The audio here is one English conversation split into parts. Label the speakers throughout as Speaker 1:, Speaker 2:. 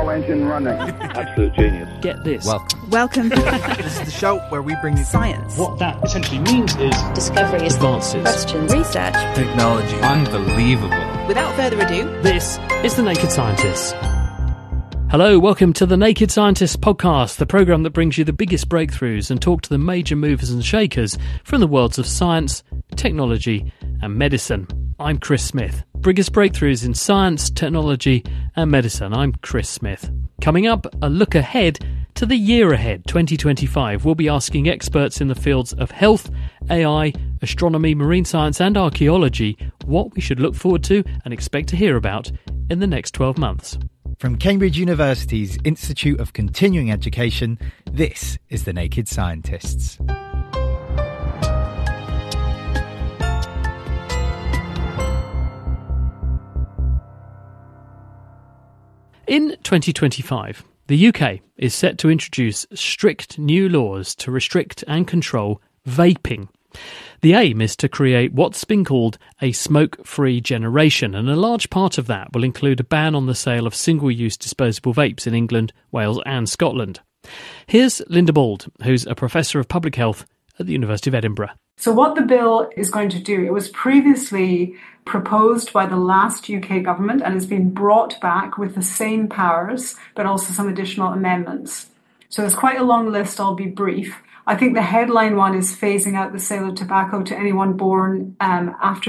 Speaker 1: turbo engine running.
Speaker 2: Absolute genius.
Speaker 3: Get this.
Speaker 4: Welcome.
Speaker 5: This is the show where we bring you
Speaker 4: Science.
Speaker 3: What that essentially means is
Speaker 4: Discoveries.
Speaker 3: advances.
Speaker 4: Questions. Research.
Speaker 5: technology. Unbelievable.
Speaker 4: Without further ado,
Speaker 3: This is The Naked Scientists. Hello, welcome to The Naked Scientists podcast, the programme that brings you the biggest breakthroughs and talk to the major movers and shakers from the worlds of science, technology and medicine. I'm Chris Smith. Biggest breakthroughs in science, technology and medicine. I'm Chris Smith. Coming up, a look ahead to the year ahead, 2025. We'll be asking experts in the fields of health, AI, astronomy, marine science and archaeology what we should look forward to and expect to hear about in the next 12 months.
Speaker 6: From Cambridge University's Institute of Continuing Education, this is The Naked Scientists.
Speaker 3: In 2025, the UK is set to introduce strict new laws to restrict and control vaping. The aim is to create what's been called a smoke-free generation, and a large part of that will include a ban on the sale of single-use disposable vapes in England, Wales and Scotland. Here's Linda Bald, who's a Professor of Public Health at the University of Edinburgh.
Speaker 7: So what the bill is going to do, it was previously proposed by the last UK government and has been brought back with the same powers, but also some additional amendments. So there's quite a long list, I'll be brief. I think the headline one is phasing out the sale of tobacco to anyone born after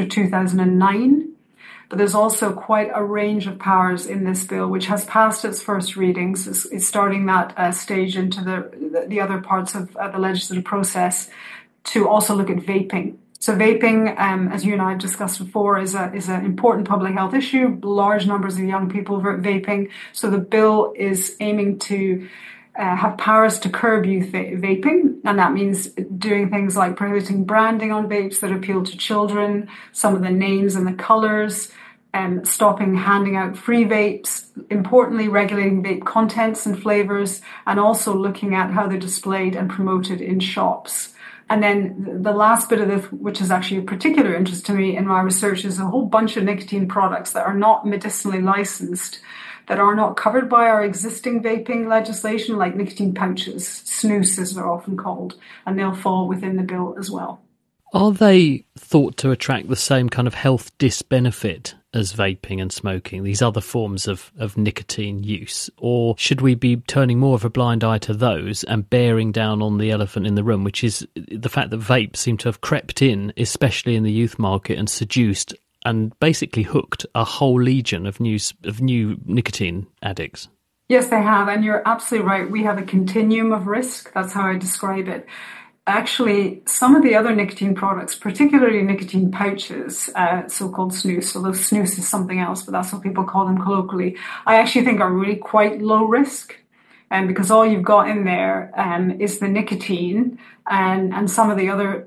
Speaker 7: 2009. But there's also quite a range of powers in this bill, which has passed its first readings. It's starting that stage into the other parts of the legislative process to also look at vaping. So vaping, as you and I have discussed before, is an important public health issue. Large numbers of young people vaping. So the bill is aiming to have powers to curb youth vaping, and that means doing things like prohibiting branding on vapes that appeal to children, some of the names and the colours, stopping handing out free vapes, importantly regulating vape contents and flavours, and also looking at how they're displayed and promoted in shops. And then the last bit of this, which is actually of particular interest to me in my research, is a whole bunch of nicotine products that are not medicinally licensed, that are not covered by our existing vaping legislation, like nicotine pouches, snus as they're often called, and they'll fall within the bill as well.
Speaker 3: Are they thought to attract the same kind of health disbenefit as vaping and smoking, these other forms of nicotine use? Or should we be turning more of a blind eye to those and bearing down on the elephant in the room, which is the fact that vapes seem to have crept in, especially in the youth market, and seduced and basically hooked a whole legion of new nicotine addicts?
Speaker 7: Yes, they have, and you're absolutely right. We have a continuum of risk. That's how I describe it. Actually, some of the other nicotine products, particularly nicotine pouches, so-called snus, although snus is something else, but that's what people call them colloquially, I actually think are really quite low risk. Because all you've got in there is the nicotine and some of the other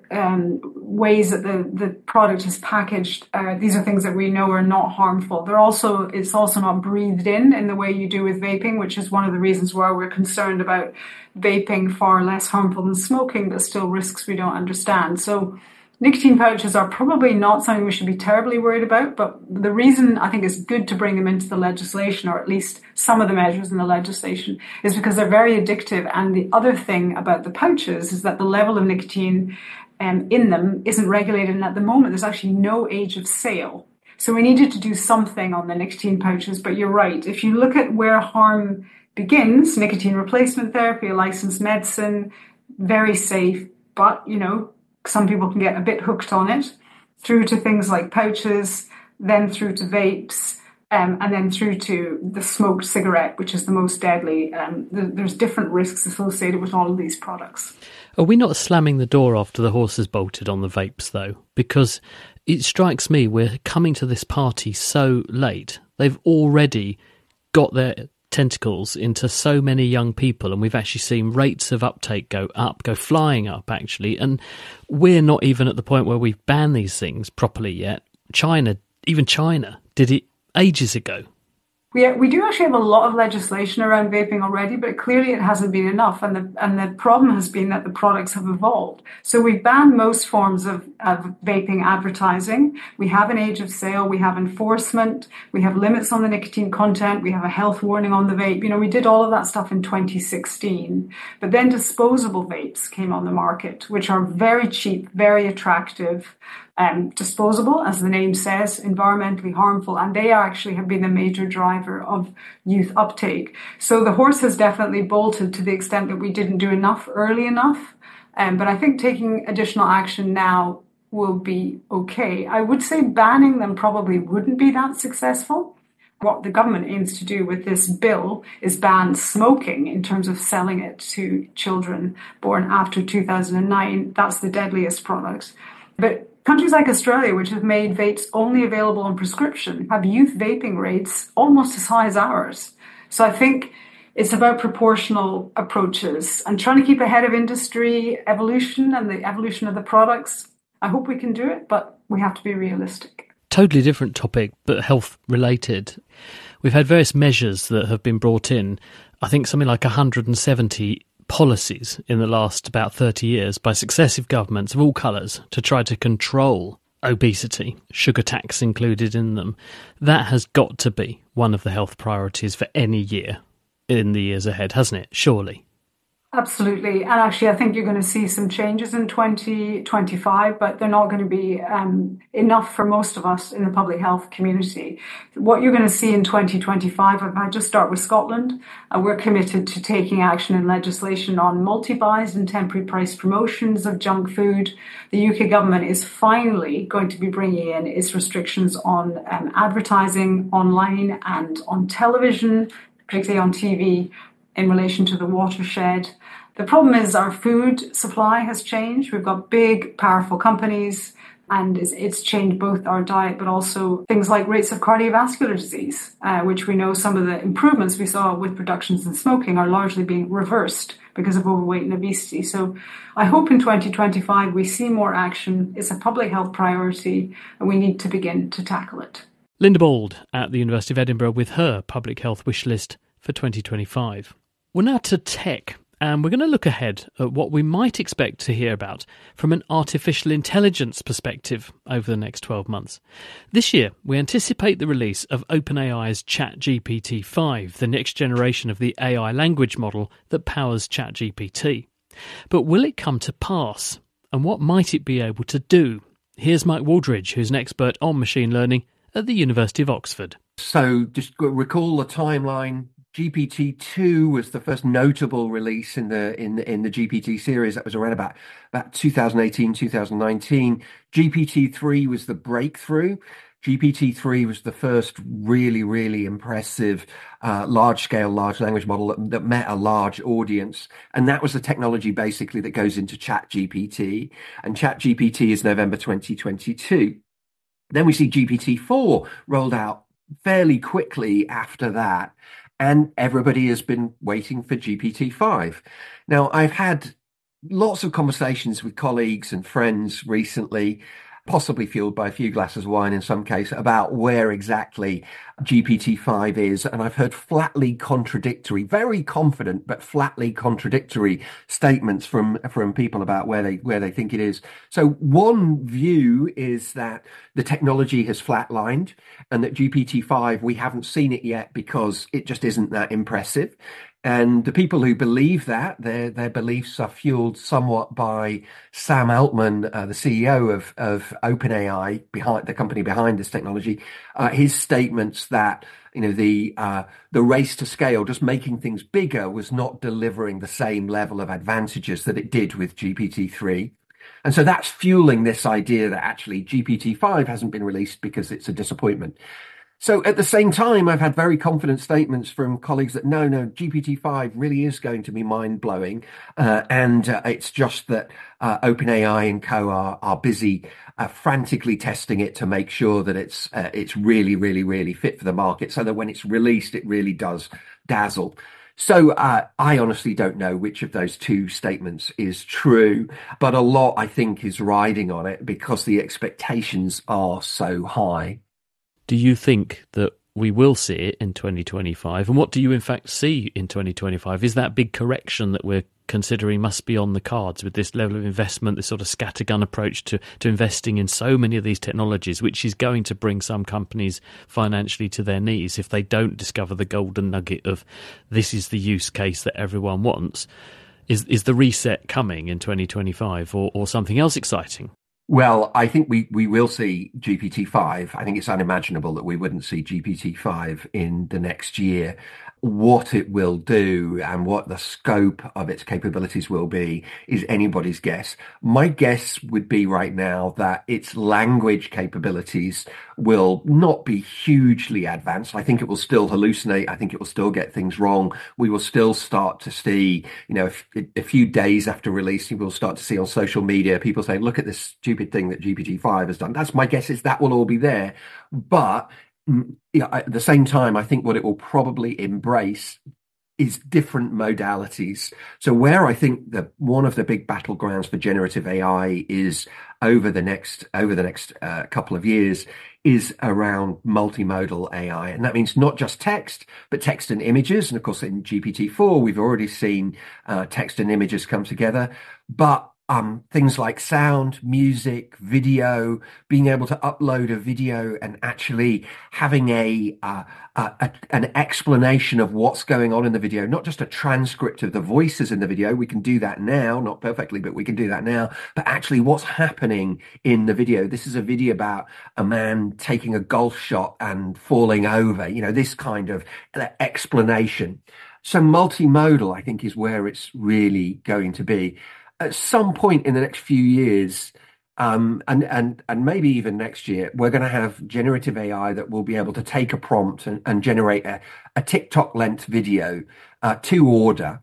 Speaker 7: ways that the product is packaged. These are things that we know are not harmful. It's also not breathed in the way you do with vaping, which is one of the reasons why we're concerned about vaping far less harmful than smoking, but still risks we don't understand. So nicotine pouches are probably not something we should be terribly worried about, but the reason I think it's good to bring them into the legislation, or at least some of the measures in the legislation, is because they're very addictive. And the other thing about the pouches is that the level of nicotine in them isn't regulated, and at the moment there's actually no age of sale. So we needed to do something on the nicotine pouches, but you're right. If you look at where harm begins, nicotine replacement therapy, a licensed medicine, very safe, but, some people can get a bit hooked on it, through to things like pouches, then through to vapes, and then through to the smoked cigarette, which is the most deadly. There's different risks associated with all of these products.
Speaker 3: Are we not slamming the door after the horse has bolted on the vapes, though? Because it strikes me we're coming to this party so late. They've already got their tentacles into so many young people, and we've actually seen rates of uptake go flying up, actually, and we're not even at the point where we've banned these things properly yet. China did it ages ago.
Speaker 7: We do actually have a lot of legislation around vaping already, but clearly it hasn't been enough. And the problem has been that the products have evolved. So we've banned most forms of vaping advertising. We have an age of sale. We have enforcement. We have limits on the nicotine content. We have a health warning on the vape. We did all of that stuff in 2016. But then disposable vapes came on the market, which are very cheap, very attractive, disposable, as the name says, environmentally harmful, and they actually have been the major driver of youth uptake. So the horse has definitely bolted to the extent that we didn't do enough early enough. But I think taking additional action now will be okay. I would say banning them probably wouldn't be that successful. What the government aims to do with this bill is ban smoking in terms of selling it to children born after 2009. That's the deadliest product. But countries like Australia, which have made vapes only available on prescription, have youth vaping rates almost as high as ours. So I think it's about proportional approaches and trying to keep ahead of industry evolution and the evolution of the products. I hope we can do it, but we have to be realistic.
Speaker 3: Totally different topic, but health related. We've had various measures that have been brought in. I think something like 170 policies in the last about 30 years by successive governments of all colours to try to control obesity, sugar tax included in them. That has got to be one of the health priorities for any year in the years ahead, hasn't it? Surely.
Speaker 7: Absolutely. And actually, I think you're going to see some changes in 2025, but they're not going to be enough for most of us in the public health community. What you're going to see in 2025, if I just start with Scotland, we're committed to taking action in legislation on multi-buys and temporary price promotions of junk food. The UK government is finally going to be bringing in its restrictions on advertising online and on television, particularly on TV, in relation to the watershed. The problem is our food supply has changed. We've got big, powerful companies, and it's changed both our diet, but also things like rates of cardiovascular disease, which we know some of the improvements we saw with reductions in smoking are largely being reversed because of overweight and obesity. So I hope in 2025 we see more action. It's a public health priority, and we need to begin to tackle it.
Speaker 3: Linda Bald at the University of Edinburgh with her public health wish list for 2025. Well, now to tech, and we're going to look ahead at what we might expect to hear about from an artificial intelligence perspective over the next 12 months. This year, we anticipate the release of OpenAI's ChatGPT-5, the next generation of the AI language model that powers ChatGPT. But will it come to pass? And what might it be able to do? Here's Mike Waldridge, who's an expert on machine learning at the University of Oxford.
Speaker 1: So just recall the timeline. GPT-2 was the first notable release in the GPT series. That was around about 2018, 2019. GPT-3 was the breakthrough. GPT-3 was the first really, really impressive large-scale large language model that met a large audience. And that was the technology basically that goes into ChatGPT. And ChatGPT is November 2022. Then we see GPT-4 rolled out fairly quickly after that. And everybody has been waiting for GPT-5. Now, I've had lots of conversations with colleagues and friends recently, possibly fueled by a few glasses of wine in some case, about where exactly GPT-5 is. And I've heard flatly contradictory, very confident, but flatly contradictory statements from people about where they think it is. So one view is that the technology has flatlined and that GPT-5, we haven't seen it yet because it just isn't that impressive. And the people who believe that, their beliefs are fueled somewhat by Sam Altman, the CEO of OpenAI, behind the company behind this technology. His statements that the race to scale, just making things bigger, was not delivering the same level of advantages that it did with GPT-3. And so that's fueling this idea that actually GPT-5 hasn't been released because it's a disappointment. So at the same time, I've had very confident statements from colleagues that no, GPT-5 really is going to be mind-blowing. And it's just that OpenAI and co are busy frantically testing it to make sure that it's really, really, really fit for the market so that when it's released, it really does dazzle. So I honestly don't know which of those two statements is true, but a lot, I think, is riding on it because the expectations are so high.
Speaker 3: Do you think that we will see it in 2025? And what do you in fact see in 2025? Is that big correction that we're considering must be on the cards with this level of investment, this sort of scattergun approach to investing in so many of these technologies, which is going to bring some companies financially to their knees if they don't discover the golden nugget of this is the use case that everyone wants? Is the reset coming in 2025 or something else exciting?
Speaker 1: Well, I think we will see GPT-5. I think it's unimaginable that we wouldn't see GPT-5 in the next year. What it will do and what the scope of its capabilities will be is anybody's guess. My guess would be right now that its language capabilities will not be hugely advanced. I think it will still hallucinate. I think it will still get things wrong. We will still start to see, a few days after release, you will start to see on social media people saying, look at this stupid thing that GPT-5 has done. That's my guess, is that will all be there. But at the same time, I think what it will probably embrace is different modalities. So where I think that one of the big battlegrounds for generative AI is over the next couple of years is around multimodal AI. And that means not just text, but text and images. And of course, in GPT-4, we've already seen text and images come together. But things like sound, music, video, being able to upload a video and actually having an explanation of what's going on in the video, not just a transcript of the voices in the video. We can do that now, not perfectly, but we can do that now. But actually what's happening in the video. This is a video about a man taking a golf shot and falling over, this kind of explanation. So multimodal, I think, is where it's really going to be. At some point in the next few years, and maybe even next year, we're going to have generative AI that will be able to take a prompt and generate a TikTok-length video to order.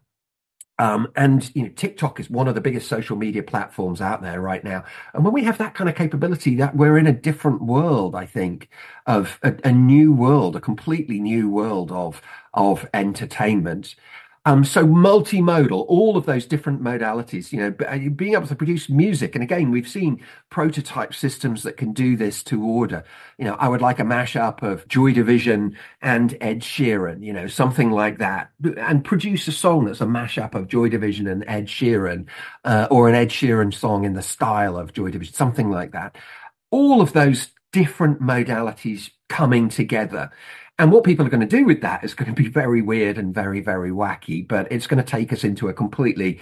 Speaker 1: TikTok is one of the biggest social media platforms out there right now. And when we have that kind of capability, that we're in a different world, I think, of a new world, a completely new world of entertainment. So multimodal, all of those different modalities, being able to produce music. And again, we've seen prototype systems that can do this to order. I would like a mashup of Joy Division and Ed Sheeran, something like that, and produce a song that's a mashup of Joy Division and Ed Sheeran, or an Ed Sheeran song in the style of Joy Division, something like that. All of those different modalities coming together. And what people are going to do with that is going to be very weird and very, very wacky, but it's going to take us into a completely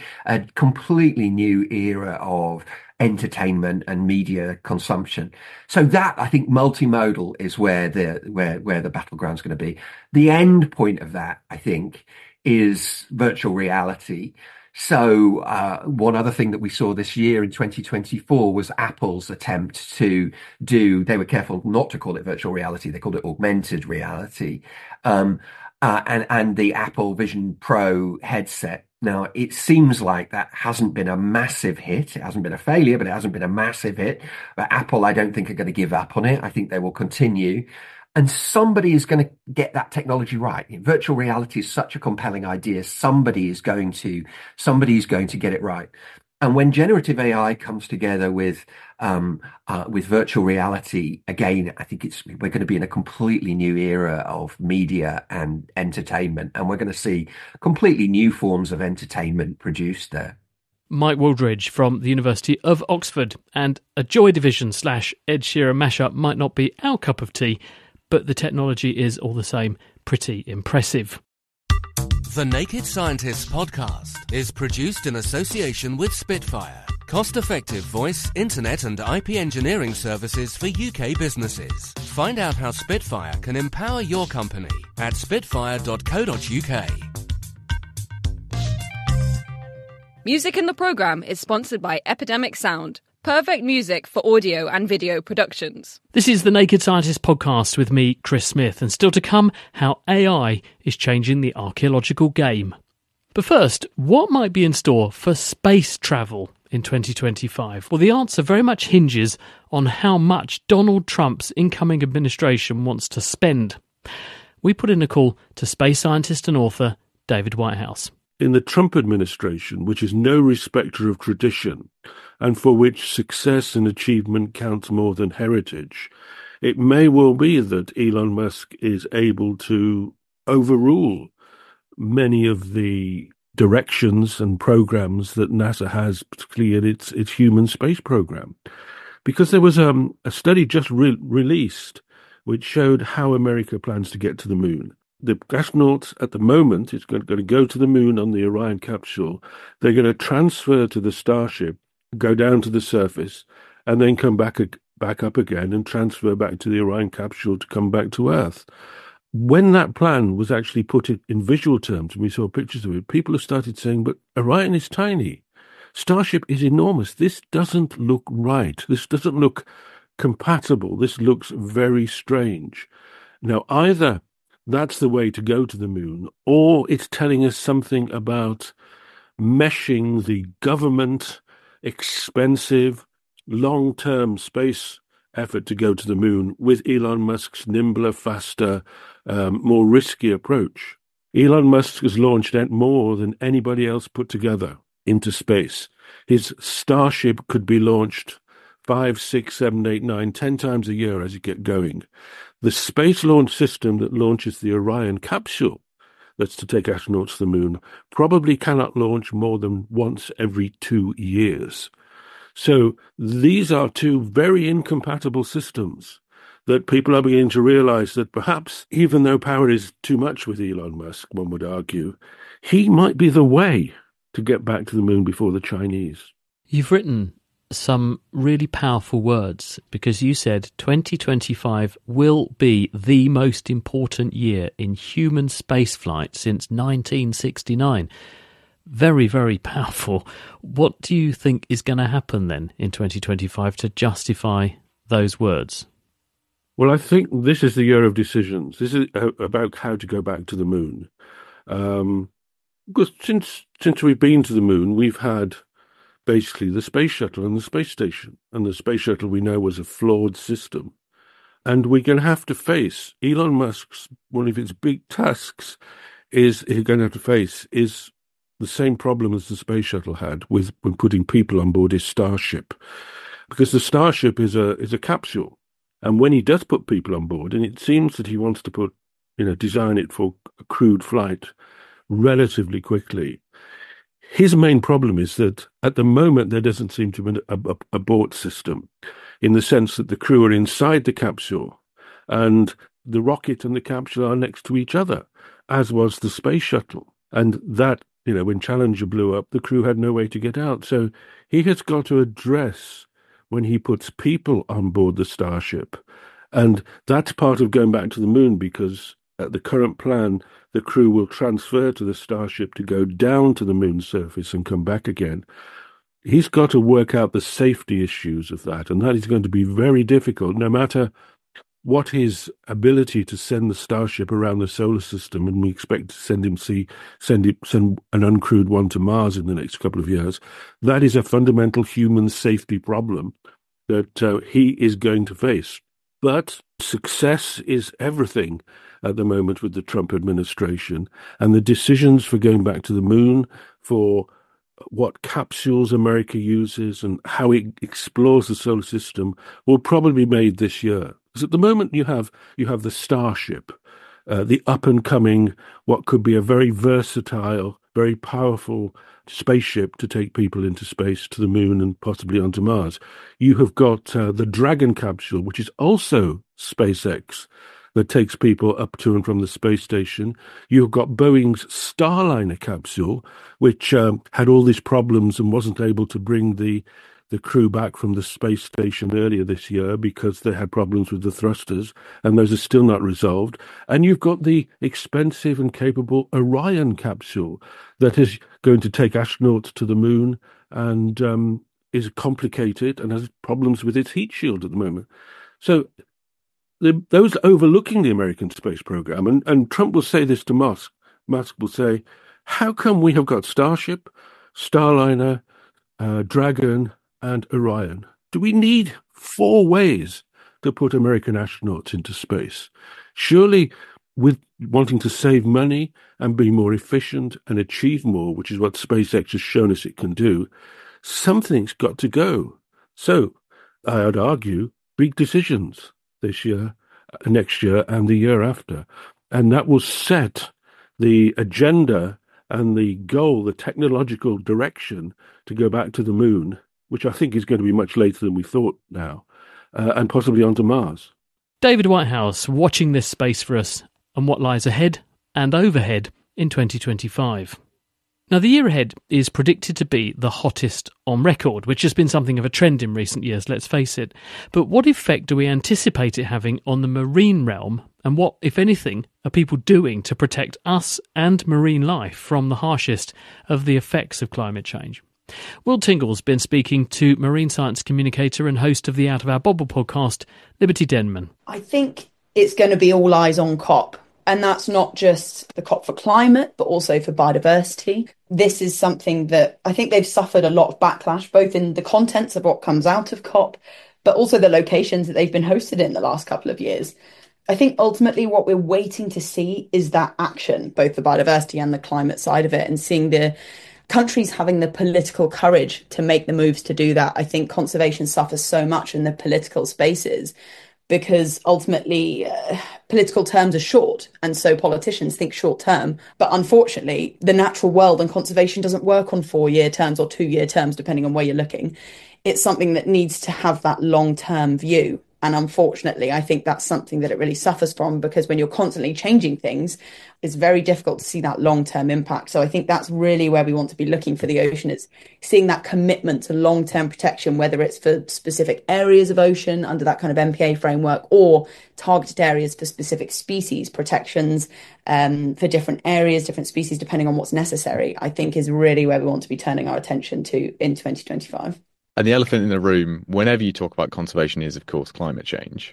Speaker 1: new era of entertainment and media consumption. So that, I think, multimodal is where the battleground is going to be. The end point of that, I think, is virtual reality. So one other thing that we saw this year in 2024 was Apple's attempt to they were careful not to call it virtual reality. They called it augmented reality. And the Apple Vision Pro headset. Now, it seems like that hasn't been a massive hit. It hasn't been a failure, but it hasn't been a massive hit. But Apple, I don't think, are going to give up on it. I think they will continue. And somebody is going to get that technology right. Virtual reality is such a compelling idea. Somebody is going to get it right. And when generative AI comes together with virtual reality, again, I think we're going to be in a completely new era of media and entertainment, and we're going to see completely new forms of entertainment produced there.
Speaker 3: Mike Wooldridge from the University of Oxford. And a Joy Division / Ed Sheeran mashup might not be our cup of tea, but the technology is all the same pretty impressive.
Speaker 2: The Naked Scientists podcast is produced in association with Spitfire, cost-effective voice, internet and IP engineering services for UK businesses. Find out how Spitfire can empower your company at spitfire.co.uk.
Speaker 8: Music in the programme is sponsored by Epidemic Sound. Perfect music for audio and video productions.
Speaker 3: This is the Naked Scientist podcast with me, Chris Smith, and still to come, how AI is changing the archaeological game. But first, what might be in store for space travel in 2025? Well, the answer very much hinges on how much Donald Trump's incoming administration wants to spend. We put in a call to space scientist and author David Whitehouse.
Speaker 9: In the Trump administration, which is no respecter of tradition, and for which success and achievement counts more than heritage, it may well be that Elon Musk is able to overrule many of the directions and programs that NASA has, particularly in its human space program. Because there was a study just released which showed how America plans to get to the moon. The astronauts at the moment is going to go to the moon on the Orion capsule. They're going to transfer to the Starship, go down to the surface, and then come back up again and transfer back to the Orion capsule to come back to Earth. When that plan was actually put in visual terms, and we saw pictures of it, people have started saying, but Orion is tiny. Starship is enormous. This doesn't look right. This doesn't look compatible. This looks very strange. Now, either that's the way to go to the moon, or it's telling us something about meshing the government, expensive, long-term space effort to go to the moon with Elon Musk's nimbler, faster, more risky approach. Elon Musk has launched more than anybody else put together into space. His Starship could be launched 5, 6, 7, 8, 9, 10 times a year as you get going. The space launch system that launches the Orion capsule, that's to take astronauts to the moon, probably cannot launch more than once every 2 years. So these are two very incompatible systems that people are beginning to realize that perhaps, even though power is too much with Elon Musk, one would argue, he might be the way to get back to the moon before the Chinese.
Speaker 3: You've written some really powerful words because you said 2025 will be the most important year in human spaceflight since 1969. Very, very powerful. What do you think is going to happen then in 2025 to justify those words?
Speaker 9: Well, I think this is the year of decisions. This is about how to go back to the moon. Because since we've been to the moon, we've had basically the space shuttle and the space station. And the space shuttle, we know, was a flawed system. And we're going to have to face Elon Musk's, one of his big tasks he's going to have to face is the same problem as the space shuttle had when putting people on board his Starship. Because the Starship is a capsule. And when he does put people on board, and it seems that he wants to design it for a crewed flight relatively quickly, his main problem is that at the moment there doesn't seem to be a abort system, in the sense that the crew are inside the capsule and the rocket and the capsule are next to each other, as was the space shuttle. And that, when Challenger blew up, the crew had no way to get out. So he has got to address when he puts people on board the Starship. And that's part of going back to the moon, because at the current plan, the crew will transfer to the Starship to go down to the moon's surface and come back again. He's got to work out the safety issues of that, and that is going to be very difficult, no matter what his ability to send the Starship around the solar system, and we expect to send an uncrewed one to Mars in the next couple of years. That is a fundamental human safety problem that he is going to face. But success is everything at the moment with the Trump administration, and the decisions for going back to the moon, for what capsules America uses and how it explores the solar system, will probably be made this year. Because at the moment you have the Starship, the up-and-coming, what could be a very versatile, very powerful spaceship to take people into space, to the moon and possibly onto Mars. You have got the Dragon capsule, which is also SpaceX, that takes people up to and from the space station. You've got Boeing's Starliner capsule, which had all these problems and wasn't able to bring the crew back from the space station earlier this year because they had problems with the thrusters, and those are still not resolved. And you've got the expensive and capable Orion capsule that is going to take astronauts to the moon and is complicated and has problems with its heat shield at the moment. So those overlooking the American space program, and Trump will say this to Musk will say, how come we have got Starship, Starliner, Dragon, and Orion? Do we need 4 ways to put American astronauts into space? Surely, with wanting to save money and be more efficient and achieve more, which is what SpaceX has shown us it can do, something's got to go. So, I would argue, big decisions. this year, next year, and the year after. And that will set the agenda and the goal, the technological direction to go back to the moon, which I think is going to be much later than we thought now, and possibly onto Mars.
Speaker 3: David Whitehouse watching this space for us and what lies ahead and overhead in 2025. Now, the year ahead is predicted to be the hottest on record, which has been something of a trend in recent years, let's face it. But what effect do we anticipate it having on the marine realm, and what, if anything, are people doing to protect us and marine life from the harshest of the effects of climate change? Will Tingle's been speaking to marine science communicator and host of the Out of Our Bubble podcast, Liberty Denman.
Speaker 4: I think it's going to be all eyes on COP. And that's not just the COP for climate, but also for biodiversity. This is something that I think they've suffered a lot of backlash, both in the contents of what comes out of COP, but also the locations that they've been hosted in the last couple of years. I think ultimately what we're waiting to see is that action, both the biodiversity and the climate side of it, and seeing the countries having the political courage to make the moves to do that. I think conservation suffers so much in the political spaces because ultimately political terms are short, and so politicians think short term. But unfortunately, the natural world and conservation doesn't work on 4-year terms or 2-year terms, depending on where you're looking. It's something that needs to have that long-term view. And unfortunately, I think that's something that it really suffers from, because when you're constantly changing things, it's very difficult to see that long-term impact. So I think that's really where we want to be looking for the ocean. It's seeing that commitment to long-term protection, whether it's for specific areas of ocean under that kind of MPA framework, or targeted areas for specific species protections, for different areas, different species, depending on what's necessary, I think is really where we want to be turning our attention to in 2025.
Speaker 10: And the elephant in the room, whenever you talk about conservation, is, of course, climate change.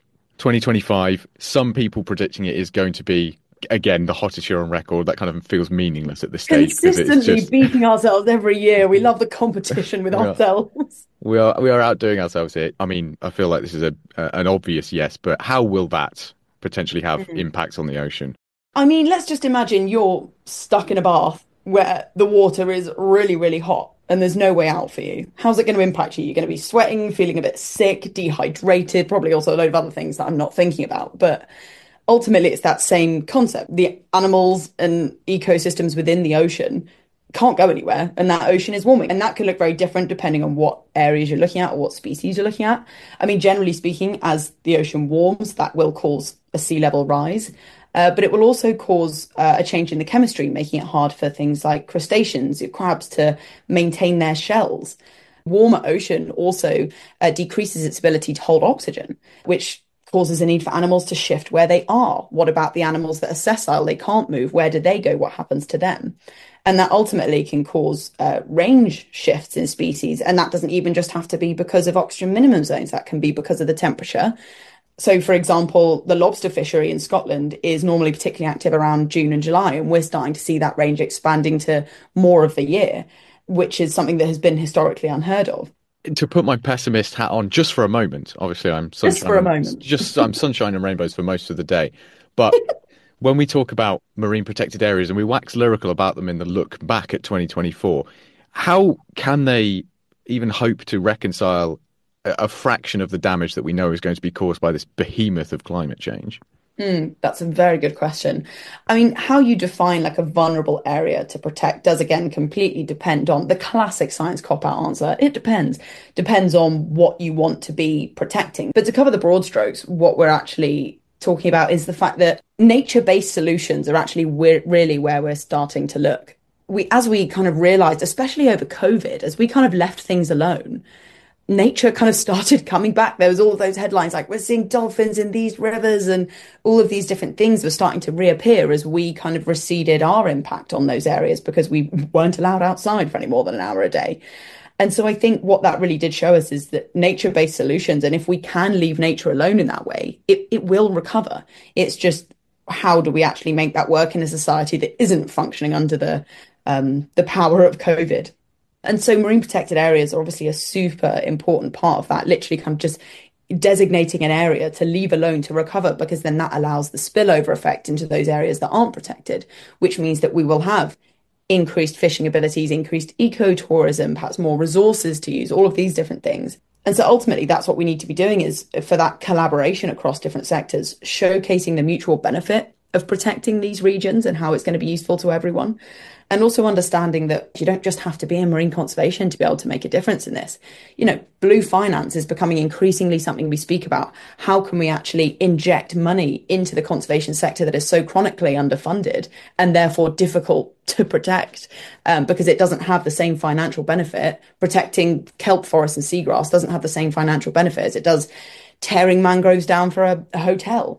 Speaker 10: 2025, some people predicting it is going to be, again, the hottest year on record. That kind of feels meaningless at this stage.
Speaker 4: Consistently beating ourselves every year. We love the competition with ourselves.
Speaker 10: We are outdoing ourselves here. I mean, I feel like this is an obvious yes, but how will that potentially have impacts on the ocean?
Speaker 4: I mean, let's just imagine you're stuck in a bath where the water is really, really hot and there's no way out for you. How's it going to impact you? You're going to be sweating, feeling a bit sick, dehydrated, probably also a load of other things that I'm not thinking about. But ultimately, it's that same concept. The animals and ecosystems within the ocean can't go anywhere, and that ocean is warming. And that can look very different depending on what areas you're looking at or what species you're looking at. I mean, generally speaking, as the ocean warms, that will cause a sea level rise. But it will also cause a change in the chemistry, making it hard for things like crustaceans, crabs, to maintain their shells. Warmer ocean also decreases its ability to hold oxygen, which causes a need for animals to shift where they are. What about the animals that are sessile? They can't move. Where do they go? What happens to them? And that ultimately can cause range shifts in species. And that doesn't even just have to be because of oxygen minimum zones. That can be because of the temperature. So, for example, the lobster fishery in Scotland is normally particularly active around June and July, and we're starting to see that range expanding to more of the year, which is something that has been historically unheard of.
Speaker 10: To put my pessimist hat on just for a moment, obviously I'm sunshine,
Speaker 4: just for a moment.
Speaker 10: I'm sunshine and rainbows for most of the day. But when we talk about marine protected areas and we wax lyrical about them in the look back at 2024, how can they even hope to reconcile a fraction of the damage that we know is going to be caused by this behemoth of climate change?
Speaker 4: That's a very good question. I mean, how you define like a vulnerable area to protect does, again, completely depend on the classic science cop-out answer. It depends. Depends on what you want to be protecting. But to cover the broad strokes, what we're actually talking about is the fact that nature-based solutions are actually really where we're starting to look. As we kind of realised, especially over COVID, as we kind of left things alone, nature kind of started coming back. There was all those headlines like, we're seeing dolphins in these rivers, and all of these different things were starting to reappear as we kind of receded our impact on those areas because we weren't allowed outside for any more than an hour a day. And so I think what that really did show us is that nature-based solutions, and if we can leave nature alone in that way, it will recover. It's just, how do we actually make that work in a society that isn't functioning under the power of COVID? And so marine protected areas are obviously a super important part of that, literally kind of just designating an area to leave alone to recover, because then that allows the spillover effect into those areas that aren't protected, which means that we will have increased fishing abilities, increased ecotourism, perhaps more resources to use, all of these different things. And so ultimately, that's what we need to be doing, is for that collaboration across different sectors, showcasing the mutual benefit of protecting these regions and how it's going to be useful to everyone. And also understanding that you don't just have to be in marine conservation to be able to make a difference in this. You know, blue finance is becoming increasingly something we speak about. How can we actually inject money into the conservation sector that is so chronically underfunded and therefore difficult to protect, because it doesn't have the same financial benefit. Protecting kelp forests and seagrass doesn't have the same financial benefit as it does tearing mangroves down for a hotel.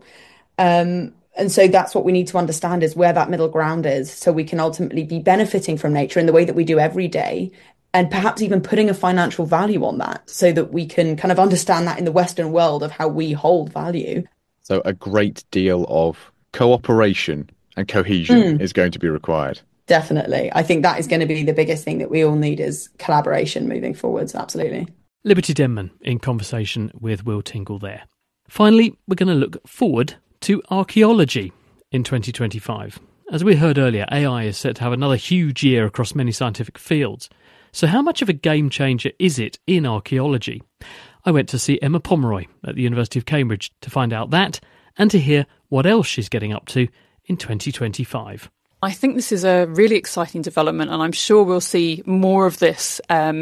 Speaker 4: And so that's what we need to understand, is where that middle ground is, so we can ultimately be benefiting from nature in the way that we do every day, and perhaps even putting a financial value on that, so that we can kind of understand that in the Western world of how we hold value.
Speaker 10: So a great deal of cooperation and cohesion is going to be required.
Speaker 4: Definitely. I think that is going to be the biggest thing that we all need, is collaboration moving forwards. Absolutely.
Speaker 3: Liberty Denman in conversation with Will Tingle there. Finally, we're going to look forward to archaeology in 2025. As we heard earlier, AI is set to have another huge year across many scientific fields. So how much of a game changer is it in archaeology? I went to see Emma Pomeroy at the University of Cambridge to find out that, and to hear what else she's getting up to in 2025.
Speaker 11: I think this is a really exciting development, and I'm sure we'll see more of this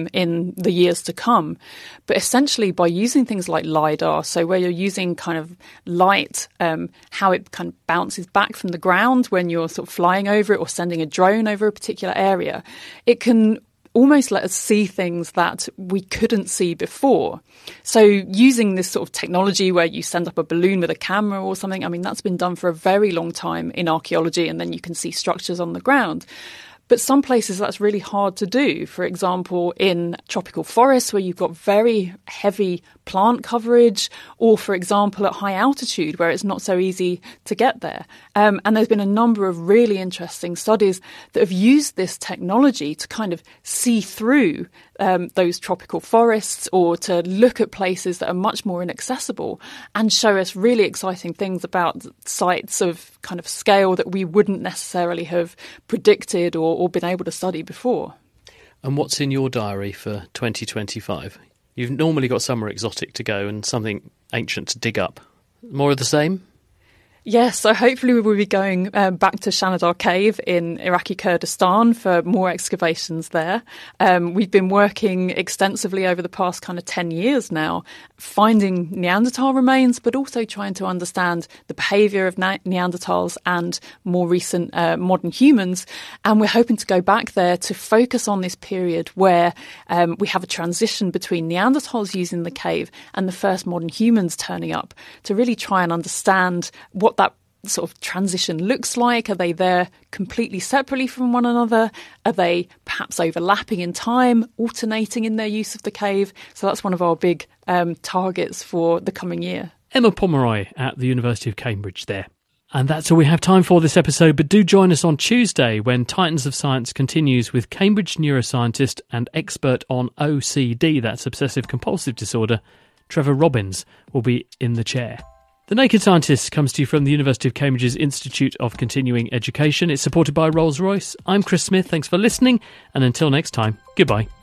Speaker 11: in the years to come. But essentially, by using things like LiDAR, so where you're using kind of light, how it kind of bounces back from the ground when you're sort of flying over it or sending a drone over a particular area, it can almost let us see things that we couldn't see before. So using this sort of technology where you send up a balloon with a camera or something, I mean, that's been done for a very long time in archaeology, and then you can see structures on the ground. But some places that's really hard to do. For example, in tropical forests where you've got very heavy plant coverage, or, for example, at high altitude where it's not so easy to get there. And there's been a number of really interesting studies that have used this technology to kind of see through those tropical forests, or to look at places that are much more inaccessible and show us really exciting things about sites of kind of scale that we wouldn't necessarily have predicted or been able to study before.
Speaker 3: And what's in your diary for 2025? You've normally got somewhere exotic to go and something ancient to dig up. More of the same?
Speaker 11: Yes, so hopefully we will be going back to Shanidar Cave in Iraqi Kurdistan for more excavations there. We've been working extensively over the past kind of 10 years now, finding Neanderthal remains, but also trying to understand the behaviour of Neanderthals and more recent modern humans. And we're hoping to go back there to focus on this period where we have a transition between Neanderthals using the cave and the first modern humans turning up, to really try and understand what that sort of transition looks like. Are they there completely separately from one another? Are they perhaps overlapping in time, alternating in their use of the cave? So that's one of our big targets for the coming year.
Speaker 3: Emma Pomeroy at the University of Cambridge there. And that's all we have time for this episode, but do join us on Tuesday when Titans of Science continues with Cambridge neuroscientist and expert on OCD, that's obsessive compulsive disorder, Trevor Robbins, will be in the chair. The Naked Scientist comes to you from the University of Cambridge's Institute of Continuing Education. It's supported by Rolls-Royce. I'm Chris Smith. Thanks for listening. And until next time, goodbye.